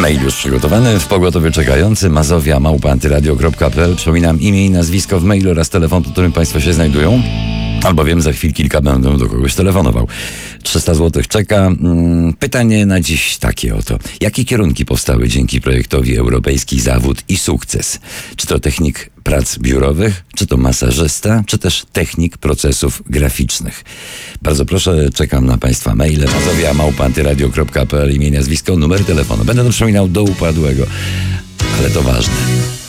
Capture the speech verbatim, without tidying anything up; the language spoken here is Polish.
Mail już przygotowany, w pogotowie czekający, mazowia małpa antyradio kropka p l. Przypominam imię i nazwisko w mailu oraz telefon, pod którym Państwo się znajdują. Albowiem za chwil kilka będę do kogoś telefonował. trzysta złotych czeka. Pytanie na dziś takie oto. Jakie kierunki powstały dzięki projektowi Europejski Zawód i Sukces? Czy to technik prac biurowych, czy to masażysta, czy też technik procesów graficznych? Bardzo proszę, czekam na Państwa maile. Mazowia małpa antyradio kropka p l, imię, nazwisko, numer telefonu. Będę to przypominał do upadłego, ale to ważne.